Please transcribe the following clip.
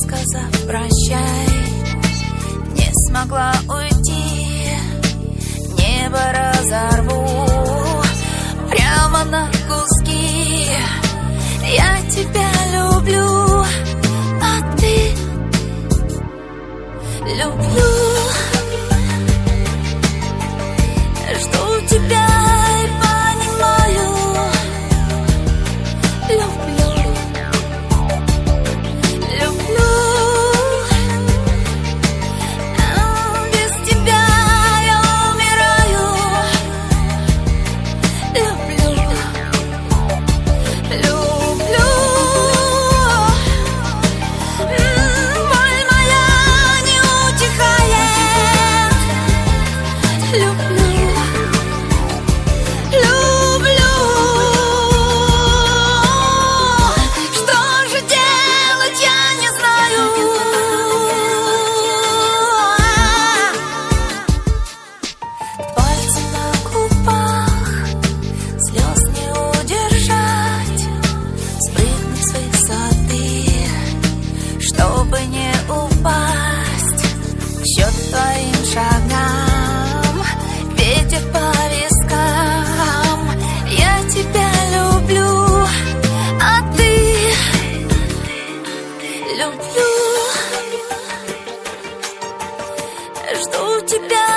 сказав прощай, не смогла уйти. Небо разорву прямо на куски. Я тебя люблю, а ты люблю. Жду тебя и понимаю, люблю, люблю. Без тебя я умираю, люблю, люблю. Боль моя не утихает, люблю. Чтобы не упасть к счет твоим шагам, ветер по вискам. Я тебя люблю, а ты люблю. Жду тебя.